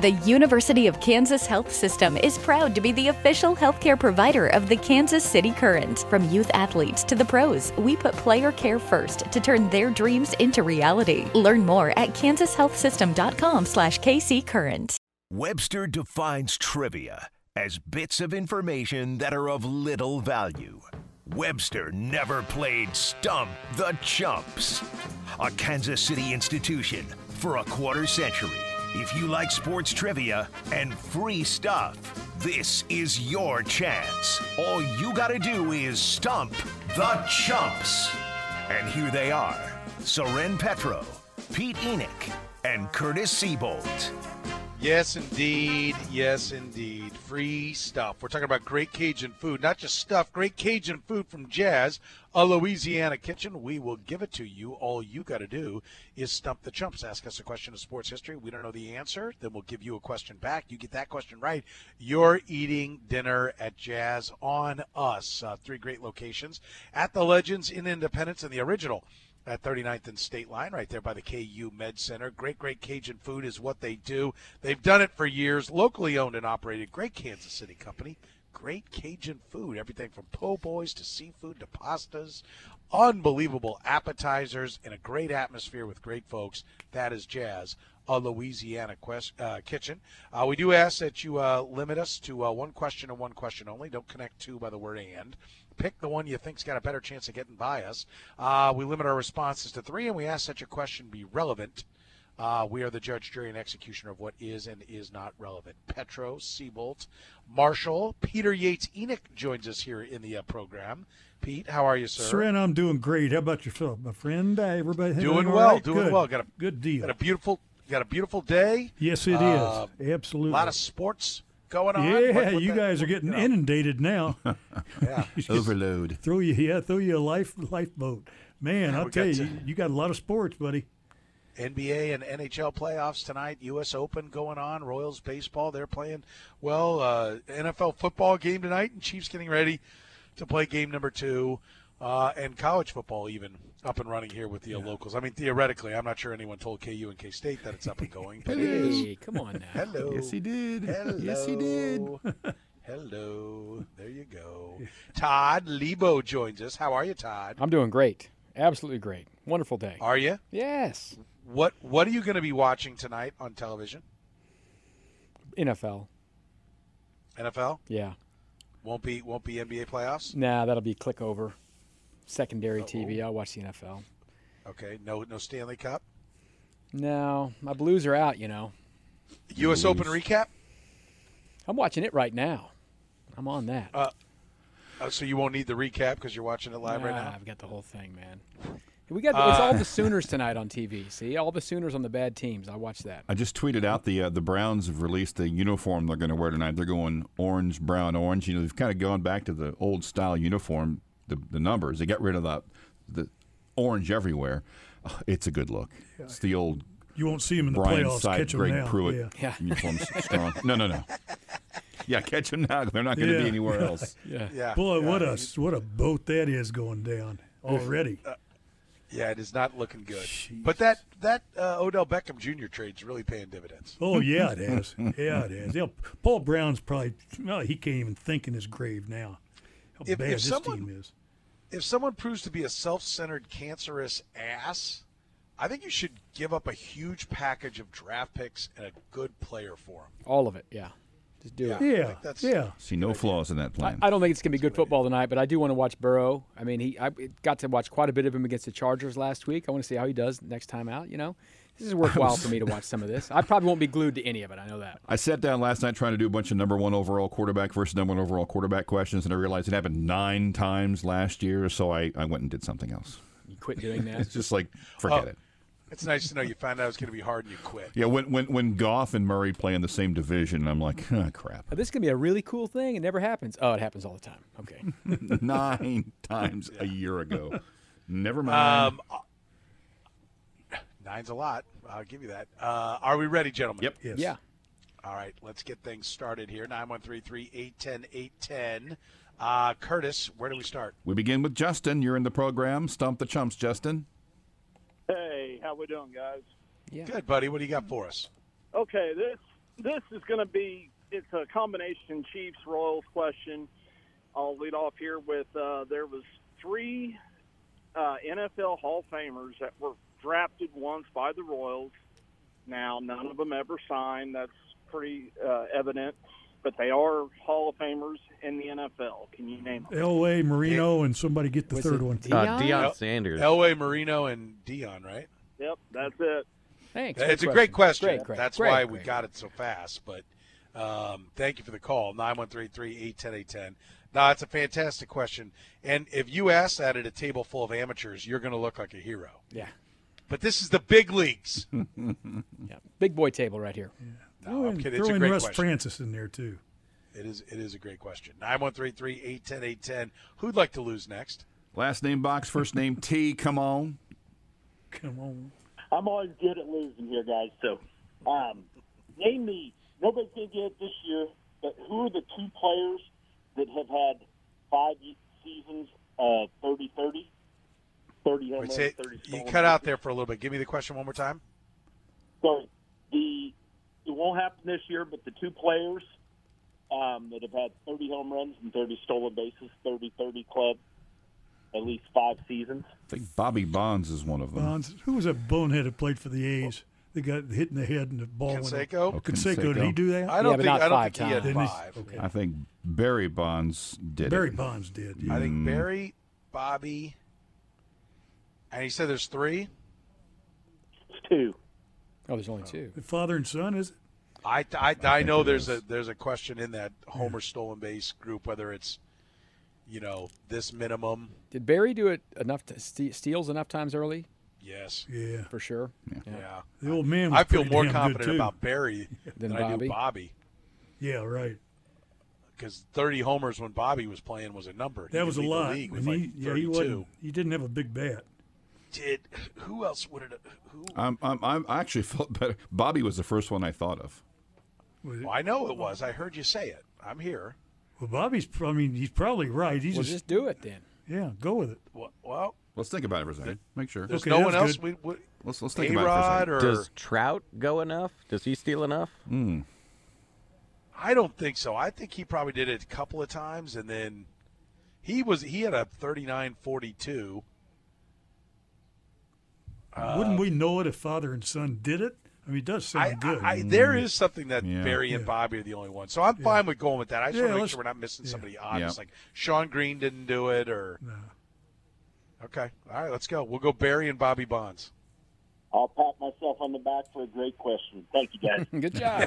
The University of Kansas Health System is proud to be the official healthcare provider of the Kansas City Current. From youth athletes to the pros, we put player care first to turn their dreams into reality. Learn more at kansashealthsystem.com/KCCurrent. Webster defines trivia as bits of information that are of little value. Webster never played Stump the Chumps, a Kansas City institution for a quarter century. If you like sports trivia and free stuff, this is your chance. All you gotta do is stump the Chumps. And here they are, Soren Petro, Pete Enoch, and Curtis Seabolt. Yes, indeed. Yes, indeed. Free stuff. We're talking about great Cajun food, not just stuff, great Cajun food from Jazz, a Louisiana kitchen. We will give it to you. All you got to do is stump the chumps. Ask us a question of sports history. We don't know the answer. Then we'll give you a question back. You get that question right, you're eating dinner at Jazz on us. 3 great locations at the Legends in Independence and the original at 39th and State Line, right there by the KU Med Center. Great Cajun food is what they do. They've done it for years. Locally owned and operated. Great Kansas City company. Great Cajun food. Everything from po' boys to seafood to pastas. Unbelievable appetizers in a great atmosphere with great folks. That is Jazz, a Louisiana kitchen. We do ask that you limit us to one question and one question only. Don't connect two by the word and. Pick the one you think's got a better chance of getting by us. We limit our responses to 3, and we ask that your question be relevant. We are the judge, jury, and executioner of what is and is not relevant. Petro, Seabolt, Marshall, Peter Yates Enoch joins us here in the program. Pete, how are you, sir? Soren, I'm doing great. How about yourself, my friend? Everybody doing well, right? doing Good. well. Good deal. Got a beautiful day. Yes, it is. Absolutely. A lot of sports going on. Yeah, you guys are getting inundated now. Yeah. Overload. Throw you a lifeboat. Man, Yeah, I'll tell you, you got a lot of sports, buddy. NBA and NHL playoffs tonight, U.S. Open going on, Royals baseball, they're playing well. NFL football game tonight, and Chiefs getting ready to play game number 2, and college football even up and running here with the locals. I mean, theoretically, I'm not sure anyone told KU and K-State that it's up and going, but it is. Hey, come on now. Hello. Yes, he did. Hello. Yes, he did. Hello. There you go. Todd Lebo joins us. How are you, Todd? I'm doing great. Absolutely great. Wonderful day. Are you? Yes. What are you going to be watching tonight on television? NFL. NFL? Yeah. Won't be NBA playoffs? Nah, that'll be click over. Secondary TV. I'll watch the NFL. Okay. No Stanley Cup? No, my Blues are out, you know. U.S. Open recap? I'm watching it right now. I'm on that. So you won't need the recap because you're watching it live right now? I've got the whole thing, man. It's all the Sooners tonight on TV. See, all the Sooners on the bad teams. I watch that. I just tweeted out the Browns have released the uniform they're going to wear tonight. They're going orange, brown, orange. You know, they've kind of gone back to the old style uniform. The numbers, they got rid of the orange everywhere. It's a good look. It's the old. You won't see them in the Brian playoffs. Sipe, Catch them Greg now. Pruitt Yeah. uniforms strong. No. Yeah, catch them now. They're not going to be anywhere else. Yeah. Boy, what a boat that is going down already. Yeah, it is not looking good. Jeez. But that Odell Beckham Jr. trade's really paying dividends. Oh, yeah, it has. Yeah, it has. Paul Brown's probably he can't even think in his grave now. How bad this team is. If someone proves to be a self-centered, cancerous ass, I think you should give up a huge package of draft picks and a good player for him. All of it, yeah. Just do it. Yeah. See no flaws in that plan. I don't think it's going to be good football tonight, but I do want to watch Burrow. I mean, I got to watch quite a bit of him against the Chargers last week. I want to see how he does next time out, you know. This is worthwhile for me to watch some of this. I probably won't be glued to any of it. I know that. I sat down last night trying to do a bunch of number 1 overall quarterback versus number 1 overall quarterback questions, and I realized it happened 9 times last year, so I went and did something else. You quit doing that? It's just like, forget it. It's nice to know you found out it was going to be hard and you quit. Yeah, when Goff and Murray play in the same division, I'm like, crap. This is going to be a really cool thing. It never happens. Oh, it happens all the time. Okay. 9 times a year ago. Never mind. 9's a lot. I'll give you that. Are we ready, gentlemen? Yep. Yes. Yeah. All right, let's get things started here. 913-3810810. Curtis, where do we start? We begin with Justin. You're in the program. Stump the Chumps, Justin. Hey, how we doing, guys? Yeah. Good, buddy. What do you got for us? Okay, this this is going to be – it's a combination Chiefs-Royals question. I'll lead off here with there was 3 NFL Hall of Famers that were drafted once by the Royals. Now, none of them ever signed. That's pretty evident. But they are Hall of Famers in the NFL. Can you name them? Elway, Marino, and somebody get the third one. Deion Sanders. Elway, Marino, and Deion, right? Yep, that's it. Thanks. It's a great question. Great. That's Great, why great. we got it so fast. But thank you for the call, 913-3810810. No, it's a fantastic question. And if you ask that at a table full of amateurs, you're going to look like a hero. Yeah. But this is the big leagues. Yeah. Big boy table right here. No, I'm kidding. It's Throw a in great Russ question. Francis in there, too. It is a great question. 913-3810810. Who'd like to lose next? Last name box, first name T. Come on. Come on. I'm always good at losing here, guys. So, name me. Nobody's going to get it this year, but who are the 2 players that have had 5 seasons of 30-30? 30 home runs, 30 You stolen cut out bases? there for a little bit. Give me the question one more time. So, it won't happen this year, but the 2 players that have had 30 home runs and 30 stolen bases, 30-30 club, at least 5 seasons. I think Bobby Bonds is one of them. Bonds. Who was that bonehead that played for the A's? They got hit in the head and the ball went Canseco? Oh, Canseco, did he do that? I don't but think not he had 5 Didn't he? 5. Okay. I think Barry Bonds did Barry it. Bonds did. Yeah. I think Barry, Bobby, and he said there's 3. It's 2. Oh, there's only 2. The father and son, is it? I know it there's is. a question in that Homer stolen base group whether it's this minimum. Did Barry do it enough steals enough times early? Yes. Yeah. For sure. Yeah. The old man was I feel pretty more damn good, confident too. about Barry Than than I do Bobby? Bobby Yeah, right. because 30 homers when Bobby was playing was a number. He That was a could lead the lot. league with And like he 32. he didn't have a big bat. Who else would it? Who? I actually felt better. Bobby was the first one I thought of. Well, I know it was. I heard you say it. I'm here. Well, Bobby's. I mean, he's probably right. He's Well, just do it then. yeah. Go with it. Well, Let's think about it for a second. Make sure. there's Okay, no that one was else. good. Let's think about it for a A-Rod second. or Does Trout go enough? Does he steal enough? I don't think so. I think he probably did it a couple of times, and then he had a 39-42. Wouldn't we know it if father and son did it? I mean, it does sound good. There is something that Yeah. Barry and Yeah. Bobby are the only ones. So I'm fine with going with that. I just Yeah, want to make let's- sure we're not missing yeah. somebody obvious. Yeah. Like Sean Green didn't do it or No. Okay. All right, let's go. We'll go Barry and Bobby Bonds. I'll pat myself on the back for a great question. Thank you, guys. Good job.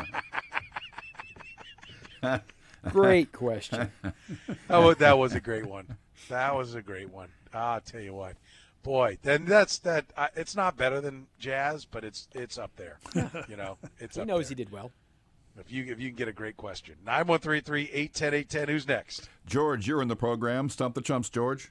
Great question. Oh, that was a great one. That was a great one. I'll tell you what. Boy, then that's that. It's not better than Jazz, but it's up there. It's He up knows there. he did well. If you can get a great question, 913-3810810. Who's next? George, you're in the program. Stump the Chumps, George.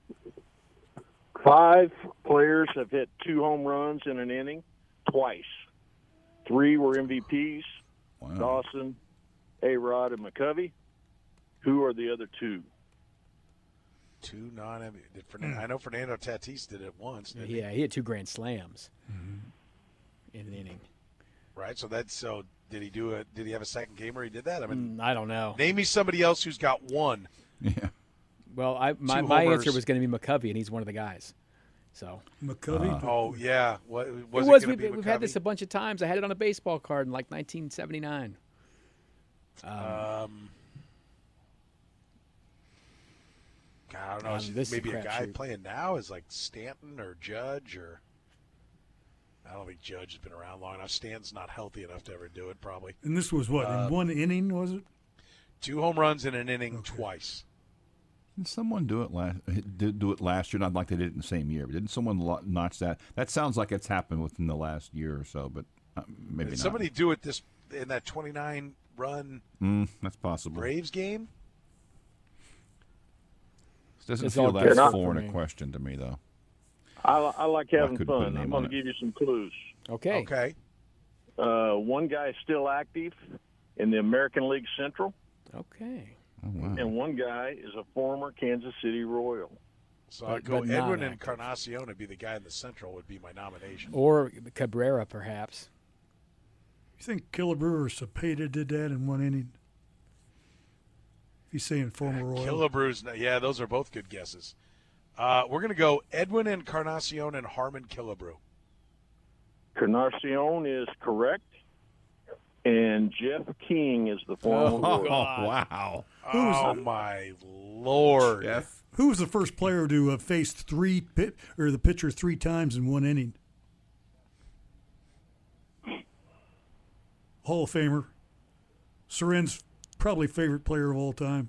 5 players have hit 2 home runs in an inning twice. 3 were MVPs, Wow. Dawson, A-Rod, and McCovey. Who are the other 2? 2 I know Fernando Tatis did it once. Didn't Yeah, he had 2 grand slams in an inning. he? Right. So did he do it? Did he have a second game where he did that? I mean, I don't know. name me somebody else who's got 1. Yeah. Well, my Two answer homers. was going to be McCovey, and he's one of the guys. So McCovey. Oh yeah. What it was was. it going to be? We've had McCovey? this a bunch of times. I had it on a baseball card in like 1979. God, I don't know. this is a Maybe a guy crapshoot. playing now is like Stanton or Judge or. I don't think Judge has been around long enough. Stanton's not healthy enough to ever do it. Probably And this was what in one inning, was it? 2 home runs in an inning twice. Didn't someone do it last year? Not like they did it in the same year, but didn't someone notch that? That sounds like it's happened within the last year or so, but maybe Did not. somebody do it in that 29 run That's possible. Braves game? It doesn't It's feel all that good for foreign a me. question to me, though. I like having couldn't put a fun. name I'm on going to it. give you some clues. Okay. Okay. One guy is still active in the American League Central, Okay. Oh, wow. and one guy is a former Kansas City Royal. So I'd But go not Edwin active. Encarnacion would be the guy in the Central would be my nomination. Or Cabrera, perhaps. You think Killebrew or Cepeda did that in one inning? If he's saying former Royal. Killebrew's, yeah, those are both good guesses. We're going to go Edwin Encarnacion and Harmon Killebrew. Encarnacion is correct, and Jeff King is the former Royal. Wow. Oh, my Lord. Jeff. Who was the first player to have faced the pitcher 3 times in one inning? Hall of Famer. Soren's probably favorite player of all time.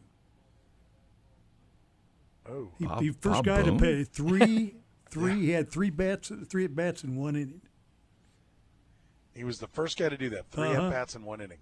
Oh, He first guy to pay three. He had 3 at bats in one inning. He was the first guy to do that. 3 at-bats in one inning.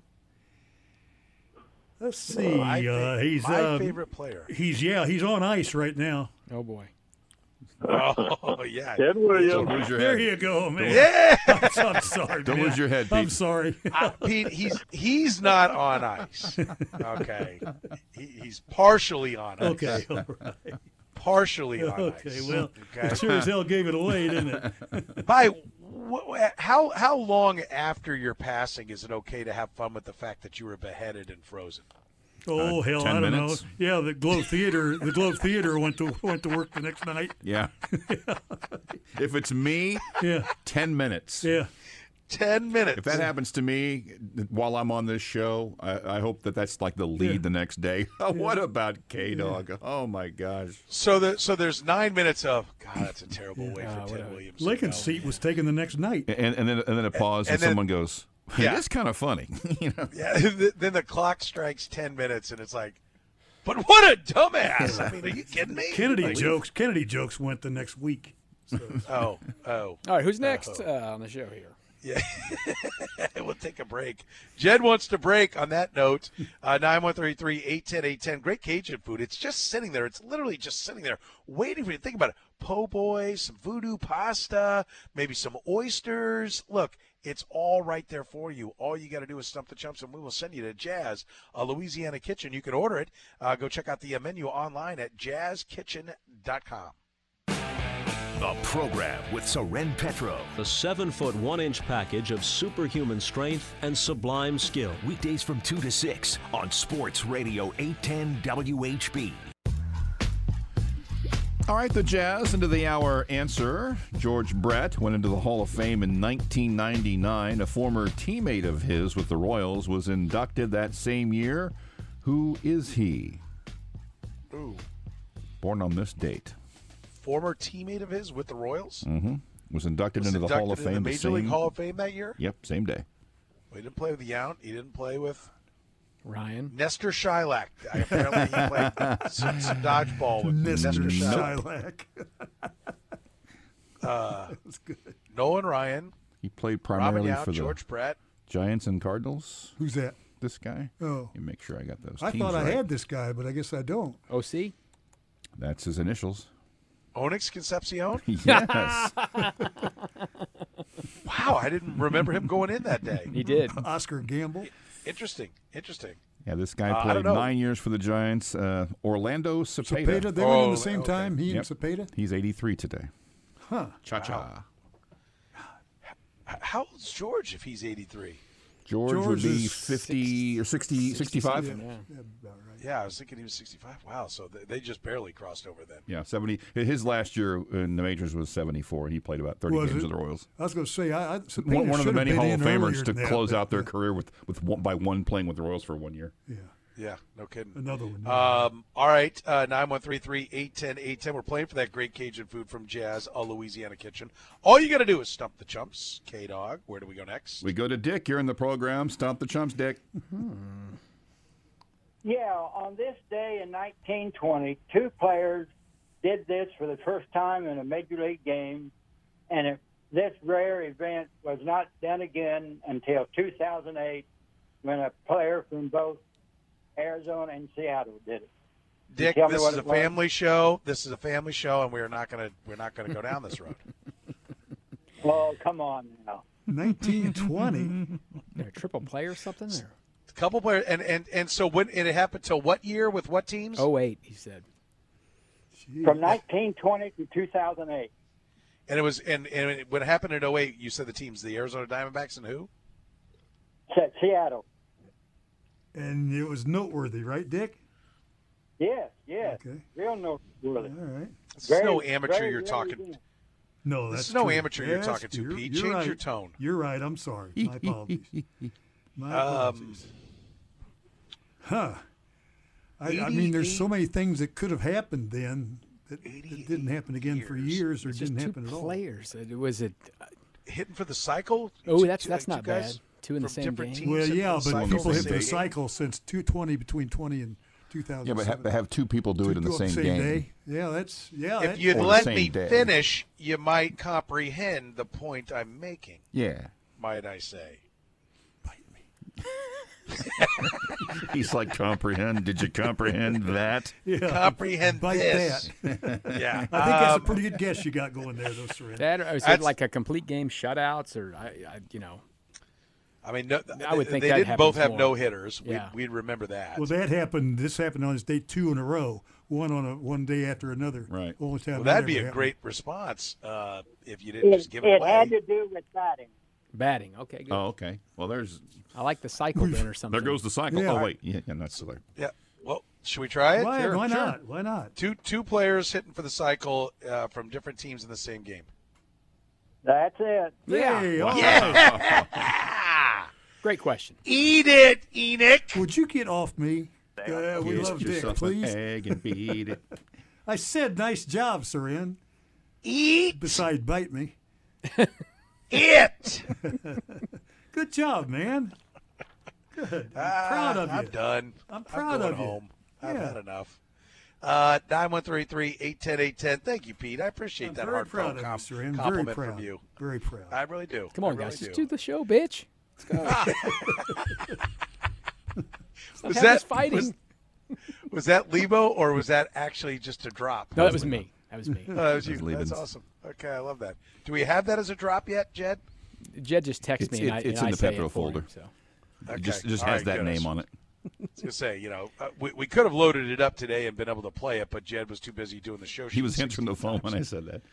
Let's see. He's my favorite player. He's on ice right now. Oh boy. Oh yeah. Ted Williams. Don't lose your head. There you go, man. Yeah. I'm sorry. Don't man. lose your head, Pete. I'm sorry. Pete, he's not on ice. Okay. He's partially on ice. Okay, all right. Partially on Okay, ice. well, Okay. it sure as hell gave it away, didn't it? By how long after your passing is it okay to have fun with the fact that you were beheaded and frozen? Oh hell, 10 I don't minutes? know. Yeah, the Globe Theater went to work the next night. Yeah. If it's me, 10 minutes. Yeah. 10 minutes. If that happens to me while I'm on this show, I hope that's like the lead the next day. What about K-Dog? Oh, my gosh. So there's 9 minutes of, God, that's a terrible way for Ted Williams. Lincoln's seat was taken the next night. And then a pause and someone goes, hey, that's kind of funny. You know? Yeah, then the clock strikes 10 minutes, and it's like, but what a dumbass. I mean, are you kidding me? Kennedy jokes went the next week. So. Oh. All right, who's next on the show here? Yeah. We'll take a break. Jed wants to break on that note. 9133-810-810. Great Cajun food. It's just sitting there. It's literally just sitting there waiting for you to think about it. Po' boy, some voodoo pasta, maybe some oysters. Look, it's all right there for you. All you got to do is stump the chumps, and we will send you to Jazz, Louisiana Kitchen. You can order it. Go check out the menu online at jazzkitchen.com. The program with Soren Petro. The 7-foot 1-inch package of superhuman strength and sublime skill. Weekdays from 2 to 6 on Sports Radio 810 WHB. All right, the Jazz into the hour answer. George Brett went into the Hall of Fame in 1999. A former teammate of his with the Royals was inducted that same year. Who is he? Ooh. Born on this date. Former teammate of his with the Royals? Mm-hmm. Was inducted into the Hall of Fame. The Major League Hall of Fame that year? Yep, same day. Well, he didn't play with the Yount. He didn't play with Ryan. Nestor Shilak. Apparently he played some dodgeball with Nestor Shilak. That's good. Nolan Ryan. He played primarily Yount, for the George Brett. Giants and Cardinals. Who's that? This guy. Oh. You make sure I got those I teams thought I right. had this guy, but I guess I don't. OC? That's his initials. Onyx Concepcion? Yes. Wow, I didn't remember him going in that day. He did. Oscar Gamble. Interesting. Yeah, this guy played 9 years for the Giants. Orlando Cepeda. Cepeda, they went in the same time, he and Cepeda? He's 83 today. Huh. Cha-cha. Wow. How old's George if he's 83? George would be 50 or 60, 65? Yeah, about right. Yeah, I was thinking he was 65. Wow, so they just barely crossed over then. Yeah, 70. His last year in the majors was 74, and he played about 30 games with the Royals. I was going to say, one of the many Hall of Famers to that, close out their career with one playing with the Royals for 1 year. Yeah, no kidding. Another one. All right, 9133-810-810. We're playing for that great Cajun food from Jazz, Louisiana Kitchen. All you got to do is stump the chumps. K-Dog, where do we go next? We go to Dick. You're in the program. Stump the chumps, Dick. Yeah, on this day in 1920, 2 players did this for the first time in a Major League game, and this rare event was not done again until 2008 when a player from both Arizona and Seattle did it. Dick, this is a family show. This is a family show, and we're not gonna go down this road. Oh, come on now. 1920. A triple play or something there. A couple players, and so when it happened till what year with what teams? 08, he said. Jeez. From 1920 to 2008. And it was and when it happened in 08, you said the teams, the Arizona Diamondbacks and who? Seattle. And it was noteworthy, right, Dick? Yes. Okay. Real noteworthy. All right. This is no amateur you're talking. No, that's this is no true. amateur you're talking to, Pete. Change right. your tone. You're right. I'm sorry. My apologies. My apologies. I mean, there's so many things that could have happened then that didn't happen again for years, or It's didn't just happen at all. Players. Was it hitting for the cycle? Oh, that's not bad. Two in the same game. Well, yeah, but people hit for the day. cycle since 220 between 20 and 2000. Yeah, but have two people do it in the same game. Day. Yeah, that's If you'd let me finish, you might comprehend the point I'm making. Yeah. Might I say? He's like, comprehend. Did you comprehend that? Yeah. Comprehend Bite this. that. Yeah. I think that's a pretty good guess you got going there, though, Seren. That, or is it like a complete game shutouts, or I mean, no, I would think they that didn't both happens have more. no hitters. Yeah. We'd remember that. Well, that happened. This happened on his day 2 in a row. One day after another. Right. Only time Well, that that'd be ever a happened. great response if you didn't just give it away. It had to do with batting. Batting. Okay, good. Oh, okay. Well, there's. I like the cycle then or something. There goes the cycle. Yeah. Oh, wait. Yeah, that's still there. Yeah. Well, should we try it? Why, Sure, why sure. not? Why not? Two players hitting for the cycle from different teams in the same game. That's it. Yeah. Hey, all Yeah. right. Great question. Eat it, Enoch. Would you get off me? We Get love Dick, yourself please. an egg and beat it. I said nice job, Seren. Eat Besides bite me. it. Good job, man. Good. I'm proud of you. I'm done. I'm proud going of you. home. I've Yeah. had enough. 913-3-810-810. Thank you, Pete. I appreciate I'm that very proud heartfelt of you, Seren. Very compliment proud. from you. Very proud. I really do. Come on, I really guys. Just do. do the show, bitch. Let's go. Was Have that us fighting? Was that Lebo or was that actually just a drop? No, that was me. That was me. Oh, that was you. That was That's Lebens. awesome. Okay, I love that. Do we have that as a drop yet, Jed? Jed just texted me. And It's I in the say Petro it for him, folder. so. Okay. It just All has right, that goodness. name on it. I was going to say, we could have loaded it up today and been able to play it, but Jed was too busy doing the show. He was answering the phone when I said that.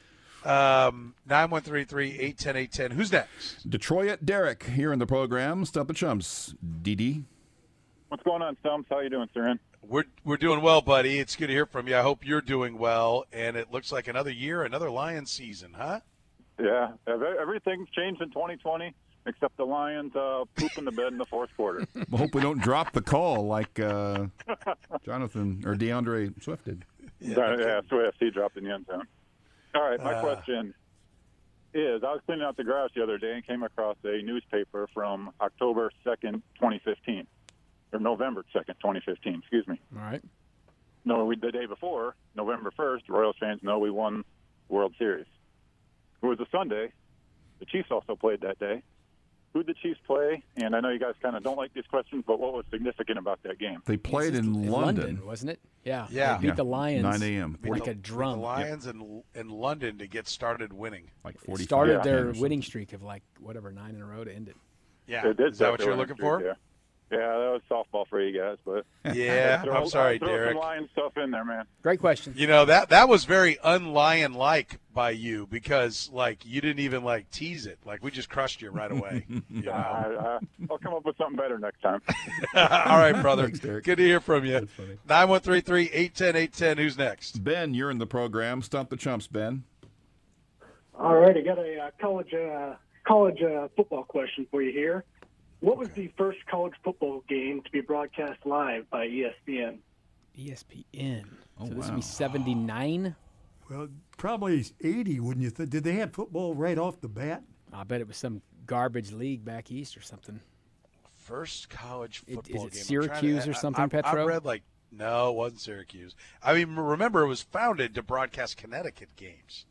913-3-810-810. Who's next? Detroit Derek here in the program. Stump the Chumps. DD. What's going on, Stumps? How you doing, Seren? We're doing well, buddy. It's good to hear from you. I hope you're doing well, and it looks like another year, another Lions season, huh? Yeah, everything's changed in 2020 except the Lions pooping the bed in the fourth quarter. I hope we don't drop the call like Jonathan or DeAndre Swift did. Yeah, Swift. He dropped in the end zone. All right, my question is, I was cleaning out the garage the other day and came across a newspaper from October 2nd, 2015. Or November 2nd, 2015, excuse me. All right. No, the day before, November 1st, Royals fans know we won the World Series. It was a Sunday. The Chiefs also played that day. Who did the Chiefs play? And I know you guys kind of don't like these questions, but what was significant about that game? They played in London. Wasn't it? Yeah. Yeah. They beat the Lions. 9 a.m. Like a drum. The Lions in London to get started winning. Like 45. Started their winning streak of 9 in a row to end it. Yeah. It did Is that what start you're their looking winning for? streak, Yeah, that was softball for you guys, but Yeah, I'm sorry, throw Derek. some Lion stuff in there, man. Great question. That was very un-Lion-like by you because, you didn't even, tease it. We just crushed you right away. I'll come up with something better next time. All right, brother. Thanks, Derek. Good to hear from you. 913-3-810-810. Who's next? Ben, you're in the program. Stump the Chumps, Ben. All right, I got a college football question for you here. What was the first college football game to be broadcast live by ESPN? ESPN. Oh, So this wow. would be 79? Well, probably 80, wouldn't you think? Did they have football right off the bat? I bet it was some garbage league back east or something. First college Is football it game. I'm Syracuse trying or something, Petro? I read no, it wasn't Syracuse. I mean, remember, it was founded to broadcast Connecticut games.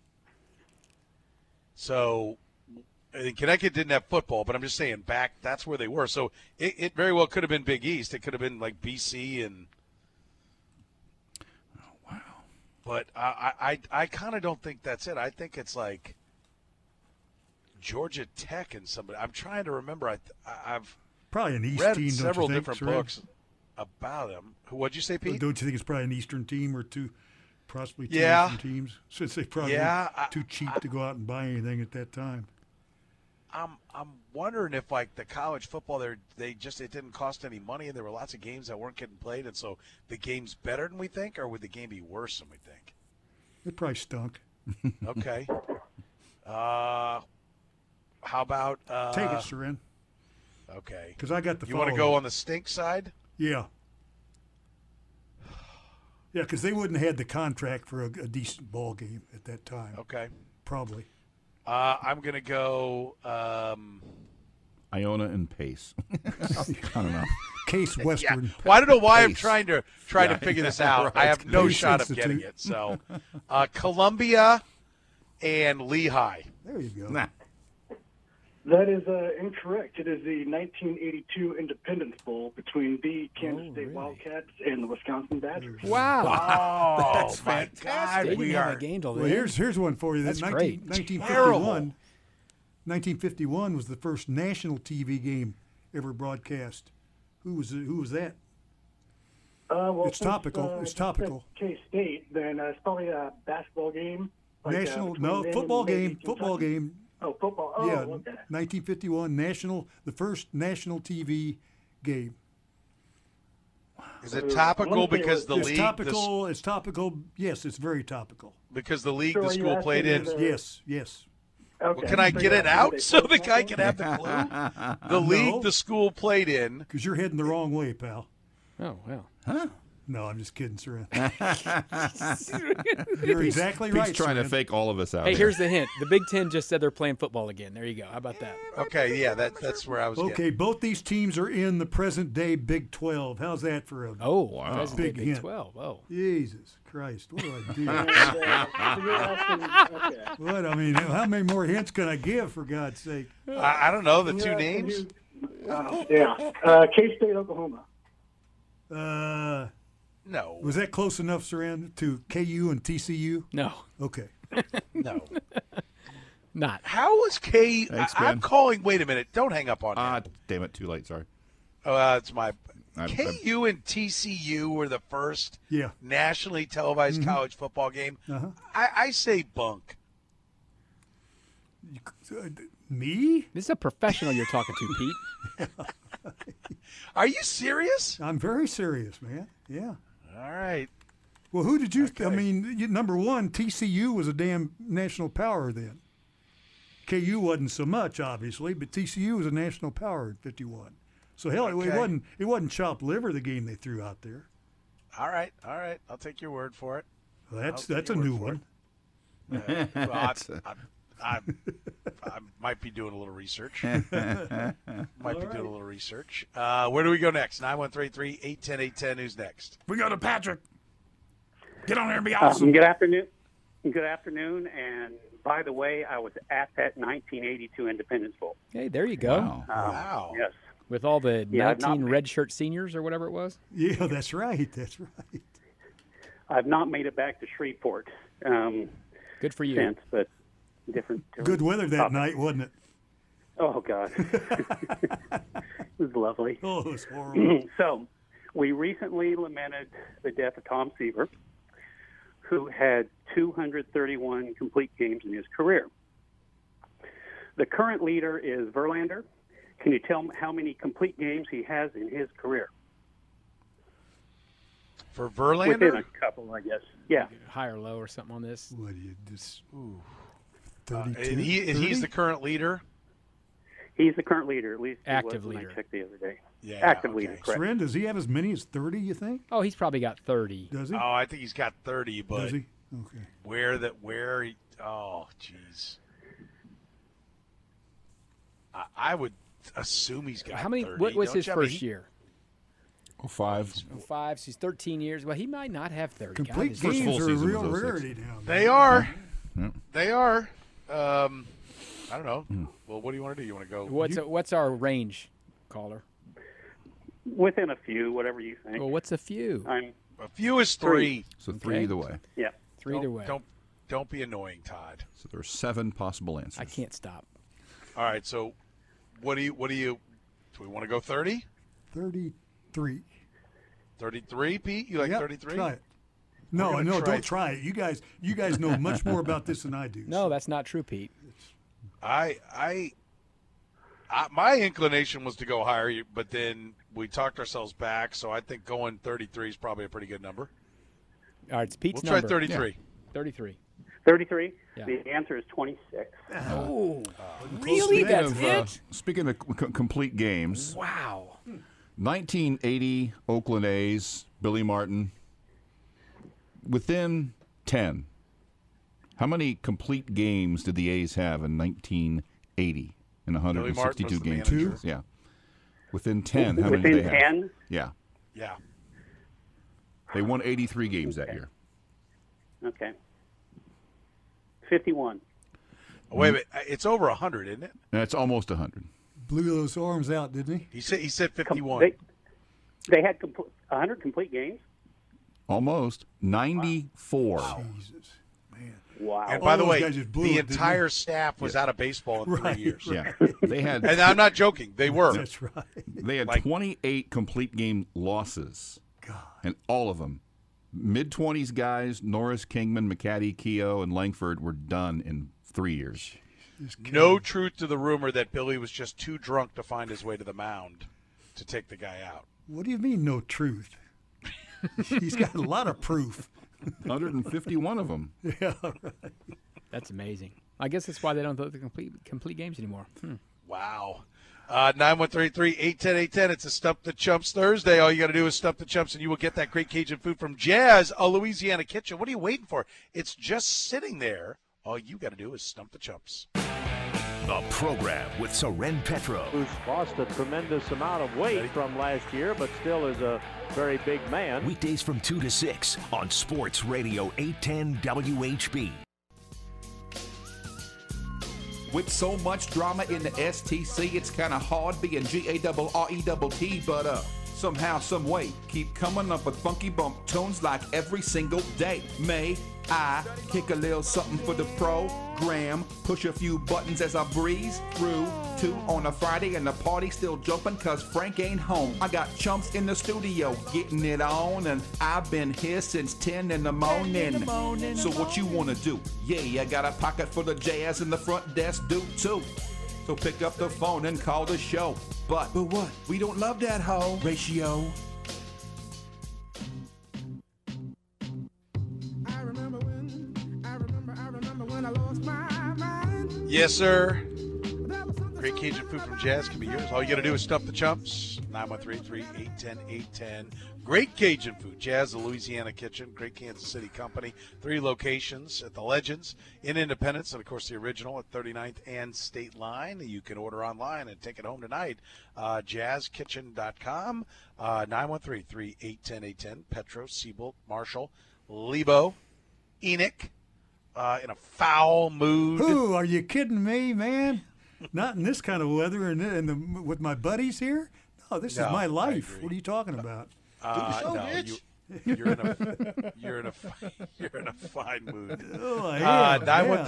So Connecticut didn't have football, but I'm just saying that's where they were. So it very well could have been Big East. It could have been BC and wow. But I kind of don't think that's it. I think it's Georgia Tech and somebody. I'm trying to remember. I've Probably an East read team, don't several you think, different Seren? books about them. What'd you say, Pete? Don't you think it's probably an Eastern team or possibly two Yeah. Eastern teams? Since they probably Yeah, were too cheap to go out and buy anything at that time. I'm wondering if like the college football it didn't cost any money and there were lots of games that weren't getting played, and so the game's better than we think, or would the game be worse than we think? It probably stunk. Okay. How about take it, Seren? Okay. Because I got the. You want to go on the stink side? Yeah. Yeah, because they wouldn't have had the contract for a decent ball game at that time. Okay. Probably. I'm going to go Iona and Pace. I don't know. Case Western. Yeah. Well, I don't know why Pace. I'm trying to figure this out. Right. I have no Pace shot Institute. of getting it. So, Columbia and Lehigh. There you go. Nah. That is incorrect. It is the 1982 Independence Bowl between the Kansas State Wildcats and the Wisconsin Badgers. Wow. Oh, That's my fantastic. God. They We didn't have are. a game till Well, then. here's one for you. That's That great. 1951 was the first national TV game ever broadcast. Who was that? Well, It's topical. It's topical. K-State, then it's probably a basketball game. National, between no, them football and maybe game. Football Kentucky. game. Oh, football. Oh, Yeah, okay. 1951 the first national TV game. Is it topical because the It's league? topical. It's topical. Yes, it's very topical. Because the league So the are you school played in. asking Yes, yes. Okay. Well, can I So get you're it asking out they so played the guy football can have the clue? The league the school played in. Because you're heading the wrong way, pal. Oh, well. No, I'm just kidding, sir. You're exactly right. He's trying to Seren. fake all of us out. Hey, here. here's the hint. The Big Ten just said they're playing football again. There you go. How about that? Okay, yeah, that's where I was Okay, getting. both these teams are in the present-day Big 12. How's that for a Oh, Wow. President big Big hint? 12. Oh. Jesus Christ? What do I do? So you're asking, okay. What? I mean, how many more hints can I give, for God's sake? I don't know the You're two asking names. K-State, Oklahoma. No, Was that close enough, Seren, to KU and TCU? No. Okay. no. Not. How was K? Thanks, I'm Ben. calling. Wait a minute. Don't hang up on me. Damn it, too late. Sorry. It's my. KU and TCU were the first Yeah. nationally televised college football game. Uh-huh. I say bunk. Me? This is a professional you're talking to, Pete. Are you serious? I'm very serious, man. Yeah. All right. Well, who did you? I mean, number one, TCU was a damn national power then. KU wasn't so much, obviously, but TCU was a national power in '51. So hell, Okay. it wasn't chopped liver the game they threw out there. All right. I'll take your word for it. Well, I'll that's take a your new word one. for it. Well, I might be doing a little research. Where do we go next? 913-810-810. Who's next? We go to Patrick. Get on there and be awesome. Good afternoon. Good afternoon. And by the way, I was at that 1982 Independence Bowl. Hey, there you go. Wow. Wow. Yes. With all the Yeah, I've 19 not- red shirt seniors or whatever it was. Yeah, that's right. That's right. I've not made it back to Shreveport Good for you. since, but different Good weather that topic. night, wasn't it? Oh, God. It was lovely. Oh, it was horrible. So, we recently lamented the death of Tom Seaver, who had 231 complete games in his career. The current leader is Verlander. Can you tell me how many complete games he has in his career? For Verlander? Within a couple, I guess. Yeah. High or low or something on this. What do you just? And 32. he's the current leader? He's the current leader, at least he Active was when leader. I checked the other day. Yeah, Active okay. leader, correct. Seren, does he have as many as 30? You think? Oh, he's probably got 30. Does he? Oh, I think he's got 30, but Does he? Okay. oh, jeez. I would assume he's got How many? 30. What was don't his you? I mean, first year? 05. 05. So he's 13 years. Well, he might not have 30. Complete God, this- First full games are a season real was 06. rarity now. man. They are. Yep. They are. I don't know. Well, what do you want to do? You want to go? What's our range, caller? Within a few, whatever you think. Well, what's a few? A few is 3. So 3 Okay. either way. Yeah. 3 either way. Don't be annoying, Todd. So there are 7 possible answers. I can't stop. All right. So, what do you? Do we want to go 30? 33. 33, Pete? You like Yep, 33? Try it. We're No, gonna no, try don't try it. You guys know much more about this than I do. No, that's not true, Pete. I My inclination was to go higher, but then we talked ourselves back, so I think going 33 is probably a pretty good number. All right, it's Pete's We'll number. try 33. Yeah. 33. 33? Yeah. The answer is 26. Oh, really? That's it? Speaking of complete games. Wow. 1980 Oakland A's, Billy Martin. Within 10, how many complete games did the A's have in 1980 in 162 games? Two? Yeah. Within 10, how many Within did they have? 10? Yeah. Yeah. They won 83 games that year. Okay. 51. Oh, wait a minute. It's over 100, isn't it? That's almost 100. Blew those arms out, didn't he? He said 51. They had 100 complete games? Almost. 94. Wow. Jesus, man. Wow. And by the those way, guys just blew the it, didn't entire they? staff was out of baseball in 3 years. Yeah. They had, and I'm not joking. They were. That's right. They had 28 complete game losses. God. And all of them. Mid-20s guys, Norris, Kingman, McCaddy, Keogh, and Langford were done in 3 years. No truth to the rumor that Billy was just too drunk to find his way to the mound to take the guy out. What do you mean, no truth? He's got a lot of proof. 151 of them. Yeah, right. That's amazing. I guess that's why they don't do the complete games anymore. Wow. 913-810-810. It's a Stump the Chumps Thursday. All you got to do is stump the chumps, and you will get that great Cajun food from Jazz, a Louisiana kitchen. What are you waiting for? It's just sitting there. All you got to do is stump the chumps. The program with Soren Petro. Who's lost a tremendous amount of weight from last year, but still is a very big man. Weekdays from 2 to 6 on Sports Radio 810 WHB. With so much drama in the STC, it's kind of hard being GARRETT, but somehow, some way, keep coming up with funky bump tunes like every single day. May I kick a little something for the program, push a few buttons as I breeze through 2 on a Friday, and the party still jumping cause Frank ain't home. I got chumps in the studio getting it on, and I've been here since 10 in the morning. So what you wanna do? Yeah, I got a pocket full of jazz and the front desk do too. So pick up the phone and call the show. But what? We don't love that hoe ratio. Yes, sir. Great Cajun food from Jazz can be yours. All you got to do is stump the chumps. 913-810-810. Great Cajun food. Jazz, the Louisiana kitchen. Great Kansas City company. 3 locations at the Legends in Independence, and, of course, the original at 39th and State Line. You can order online and take it home tonight. JazzKitchen.com. 913-810-810. Petro, Siebold, Marshall, Lebo, Enoch. In a foul mood. Who? Are you kidding me, man? Not in this kind of weather and with my buddies here? No, this is my life. What are you talking about? You're in a fine mood. Oh, yeah,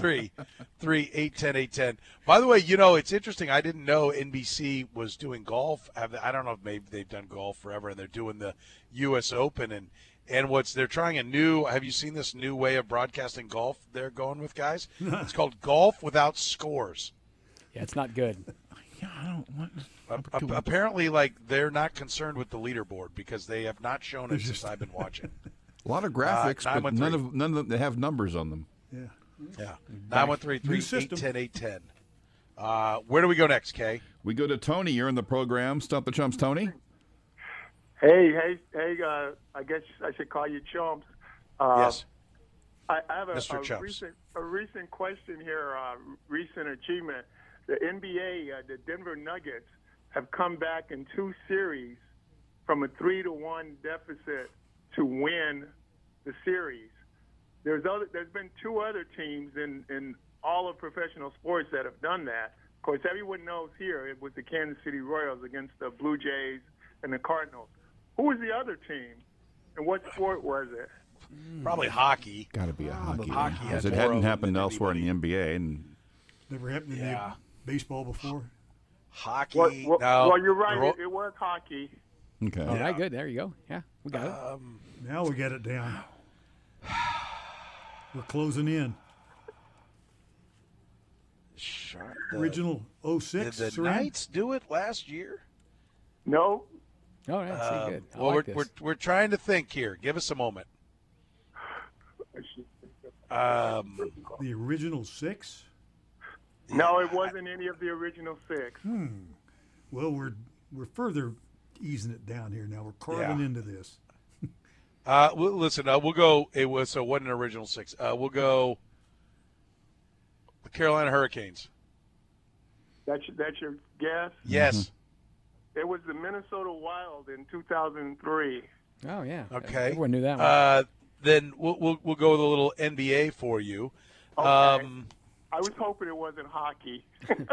913-810-810. By the way, it's interesting. I didn't know NBC was doing golf. I don't know if maybe they've done golf forever, and they're doing the U.S. Open and they're trying a new. Have you seen this new way of broadcasting golf? They're going with, guys. It's called Golf Without Scores. Yeah, it's not good. Yeah, I don't want. Apparently, they're not concerned with the leaderboard because they have not shown it since I've been watching. A lot of graphics, but none of them they have numbers on them. Yeah. 913-810-810. Where do we go next, Kay? We go to Tony. You're in the program. Stump the Chumps, Tony. Hey! I guess I should call you Chumps. Yes. I have a recent question here. Recent achievement. The NBA, the Denver Nuggets, have come back in 2 series from a 3-1 deficit to win the series. There's been 2 other teams in all of professional sports that have done that. Of course, everyone knows here it was the Kansas City Royals against the Blue Jays and the Cardinals. Who was the other team, and what sport was it? Probably hockey. Got to be a hockey. Hockey because it hadn't happened elsewhere in the NBA. And never happened in baseball before. Hockey. Well, you're right. It was hockey. Okay. All right, good. There you go. Yeah, we got it. Now we got it down. We're closing in. Original 06. Did the Knights do it last year? No. Oh, yeah, see, good. I Well, like this. we're trying to think here. Give us a moment. The original 6? No, it wasn't any of the original 6. Well, we're further easing it down here now. We're carving into this. Listen, we'll go. It wasn't an original 6. We'll go the Carolina Hurricanes. That's your guess? Yes. It was the Minnesota Wild in 2003. Oh, yeah. Okay. Everyone knew that one. Then we'll go with a little NBA for you. Okay. I was hoping it wasn't hockey.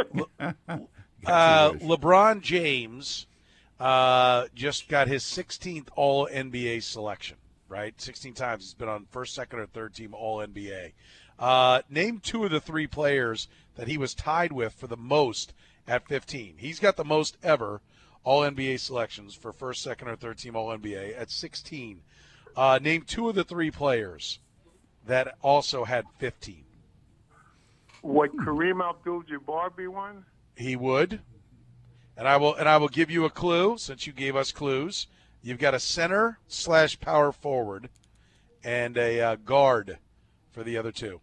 LeBron James just got his 16th All-NBA selection, right? 16 times he's been on first, second, or third team All-NBA. Name 2 of the 3 players that he was tied with for the most at 15. He's got the most ever All-NBA selections for first, second, or third team All-NBA at 16. Name 2 of the 3 players that also had 15. Would Kareem Abdul-Jabbar be one? He would. And I will give you a clue since you gave us clues. You've got a center / power forward and a guard for the other 2.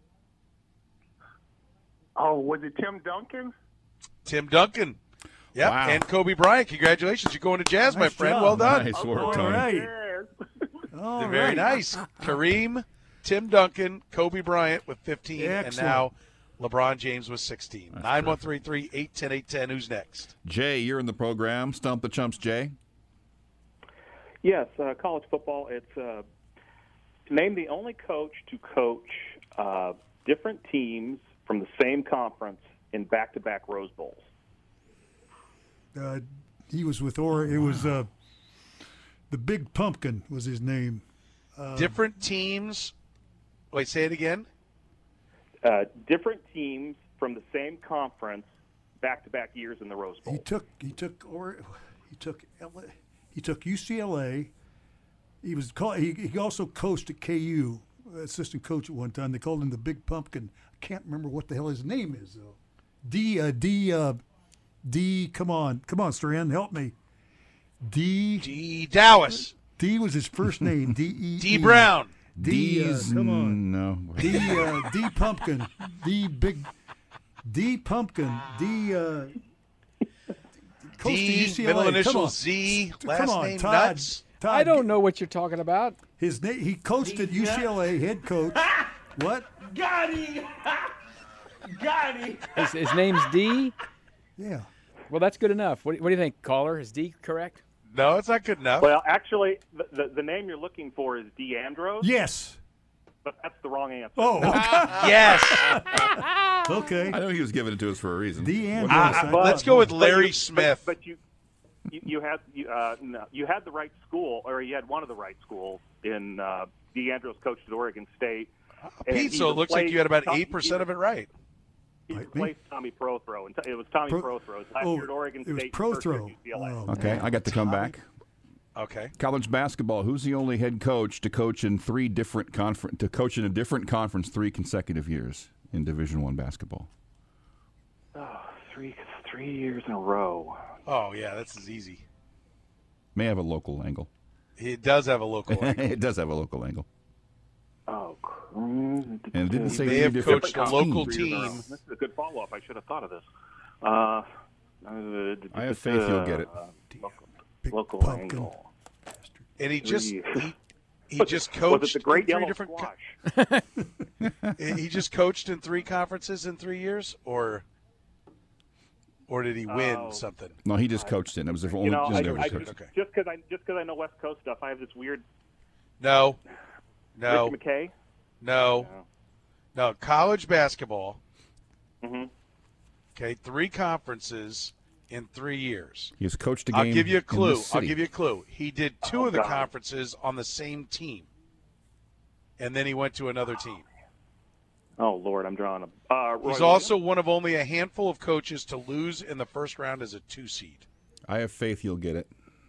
Oh, was it Tim Duncan? Tim Duncan. Yep. Wow. And Kobe Bryant. Congratulations. You're going to Jazz, my friend. job. Well done. Nice work, Tony. All right. Very nice. Kareem, Tim Duncan, Kobe Bryant with 15, and Excellent. now LeBron James with 16. 913-3810810. Who's next? Jay, you're in the program. Stump the Chumps, Jay. Yes, college football. It's name the only coach to coach different teams from the same conference in back-to-back Rose Bowls. He was with It was the Big Pumpkin was his name. Different teams. Wait, say it again. Different teams from the same conference, back-to-back years in the Rose Bowl. He took UCLA. He was he also coached at KU, assistant coach at one time. They called him the Big Pumpkin. I can't remember what the hell his name is though. Come on, Strand, help me. D. Dowis. D was his first name. D. D. Brown. Come on. No. D. Pumpkin. D. Pumpkin. Coached D. at UCLA. Middle Come initial on. Z. Come Last on, name Todd. Nuts. Todd, I don't know what you're talking about. His name. He coached at UCLA. Head coach. What? Got him. Got him. His name's D? Yeah. Well, that's good enough. What do you think, caller? Is D correct? No, it's not good enough. Well, actually, the name you're looking for is DeAndros. Yes. But that's the wrong answer. Oh, okay. Yes. Okay. I know he was giving it to us for a reason. Let's go with Larry Smith. But you had the right school, or you had one of the right schools in DeAndros coached at Oregon State. Pete, so it looks like you had about 8% of it right. He replaced Tommy Prothro, and it was Tommy Prothro. Last year at Oregon it was State. Prothro. UCLA. Okay, I got to come back. Okay. College basketball. Who's the only head coach to coach in a different conference 3 consecutive years in Division I basketball? Oh, 3 years in a row. Oh, yeah, that's as easy. May have a local angle. It does have a local angle. It does have a local angle. Oh, and it didn't say may have coached a local team. This is a good follow-up. I should have thought of this. I have faith you'll get it. Local angle. And he just coached was it the Great in 3 Yellow different Squash? He just coached in 3 conferences in 3 years, or did he win something? No, he just coached it. It was the only coach. Just because I know West Coast stuff, I have this weird. No. Ricky McKay. No. College basketball. Mm-hmm. Okay, 3 conferences in 3 years. He has coached a game. I'll give you a clue. in the city. He did 2 of the conferences on the same team, and then he went to another team. Oh Lord, I'm drawing a. He's also one of only a handful of coaches to lose in the first round as a 2 seed. I have faith you'll get it.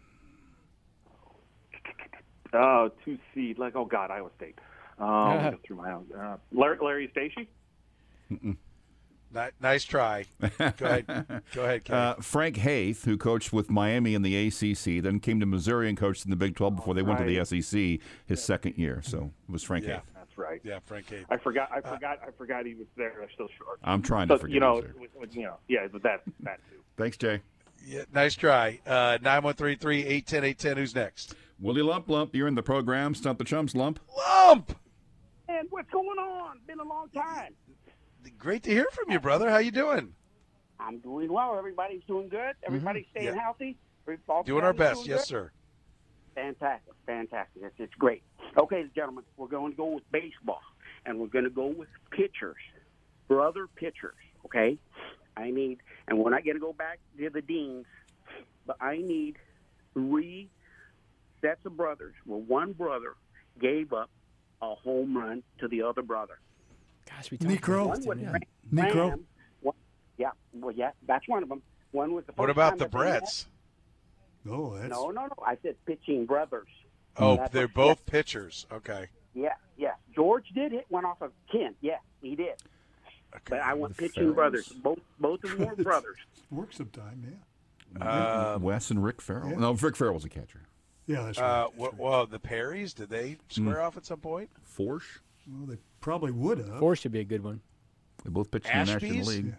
Oh, 2 seed. Oh God, Iowa State. Go through my own. Larry Stacey. Nice try. Go ahead. Go ahead, Kenny. Frank Haith, who coached with Miami in the ACC, then came to Missouri and coached in the Big 12 before they went to the SEC his second year. So it was Frank Haith. That's right. Yeah, Frank Haith. I forgot he was there. I'm still short. I'm trying to forget. But that too. Thanks, Jay. Yeah, nice try. 913-810-810. Who's next? Willie Lump. You're in the program. Stump the Chumps, Lump. Lump! And what's going on? Been a long time. Great to hear from you, brother. How you doing? I'm doing well. Everybody's doing good. Everybody's staying healthy. Doing our best. Yes, sir. Fantastic. It's great. Okay, gentlemen, we're going to go with baseball, and we're going to go with pitchers, brother pitchers, okay? And we're not going to go back to the Deans, but I need 3 sets of brothers where one brother gave up a home run to the other brother. Gosh, we Necro. Necro. That's one of them. One was the first What about time the that Bretts? No, that's... No. I said pitching brothers. Oh, they're both pitchers. Okay. Yeah. George did hit one off of Ken. Yeah, he did. Okay. But I want pitching brothers. Both of them were brothers. Work sometime, yeah. Wes and Rick Farrell. No, Rick Farrell was a catcher. Yeah, that's right. Well, the Perrys, did they square off at some point? Forsch? Well, they probably would have. Forsch should be a good one. They both pitched in the National League.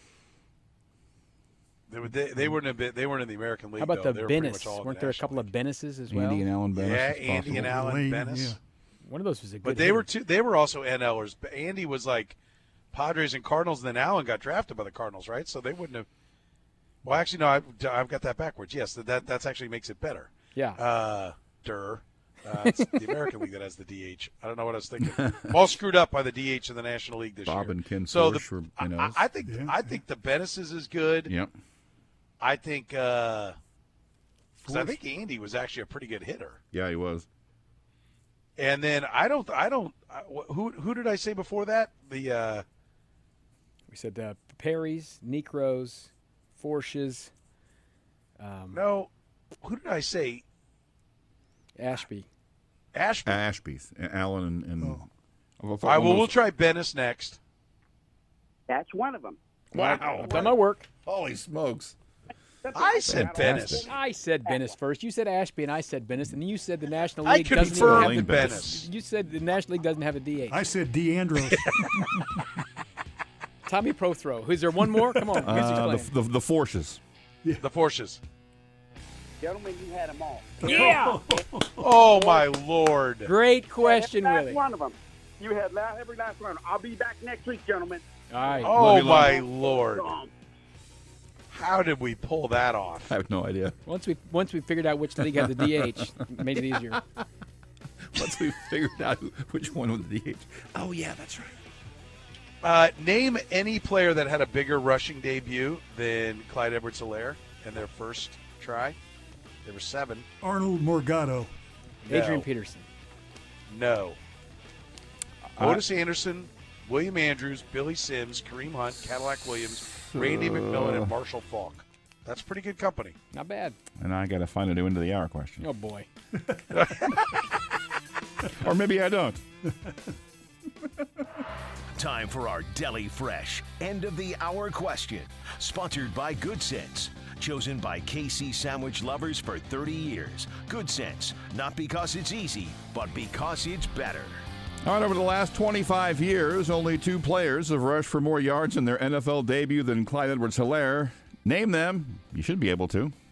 Yeah. They weren't in the American League. How about though. the Bennis? Weren't there a couple of Bennises as well? Andy and Alan Bennis. Yeah, Andy and Alan Bennis. Yeah. One of those was a good. But they were also NLers. But Andy was like Padres and Cardinals, and then Alan got drafted by the Cardinals, right? So they wouldn't have. Well, actually, no, I've got that backwards. Yes, that actually makes it better. Yeah. It's the American League that has the DH. I don't know what I was thinking. I'm all screwed up by the DH in the National League this year. Bob and Ken So Forsch were I think the Bennis's is good. Yep. I think because I think Andy was actually a pretty good hitter. Yeah, he was. And then who did I say before that? We said the Perrys, Necros, Forsches. No, who did I say? Ashby. Ashby's. Allen and all right, well, we'll try Bennis next. That's one of them. Wow. I've done my work. Holy smokes. I said Bennis. I said Bennis first. You said Ashby, and I said Bennis, and then you said the National I League doesn't even confirmed have Bennis. You said the National League doesn't have a DH. I said DeAndros. Tommy Prothro. Is there one more? Come on. The Forsches. Yeah. The Forsches. Gentlemen, you had them all. Yeah. Oh, my Lord. Great question, every Willie. last one of them. You had every last one. I'll be back next week, gentlemen. All right. Oh, my Lord. How did we pull that off? I have no idea. Once we figured out which league had the DH, it made it easier. Once we figured out which one was the DH. Oh, yeah, that's right. Name any player that had a bigger rushing debut than Clyde Edwards-Helaire in their first try. There were 7. Arnold Morgado. No. Adrian Peterson. No. Otis Anderson, William Andrews, Billy Sims, Kareem Hunt, Cadillac Williams, Randy McMillan, and Marshall Faulk. That's pretty good company. Not bad. And I got to find a new end of the hour question. Oh, boy. Or maybe I don't. Time for our Deli Fresh end of the hour question. Sponsored by Good Sense. Chosen by KC sandwich lovers for 30 years. Good Sense. Not because it's easy, but because it's better. All right, over the last 25 years, only 2 players have rushed for more yards in their NFL debut than Clyde Edwards-Helaire. Name them. You should be able to.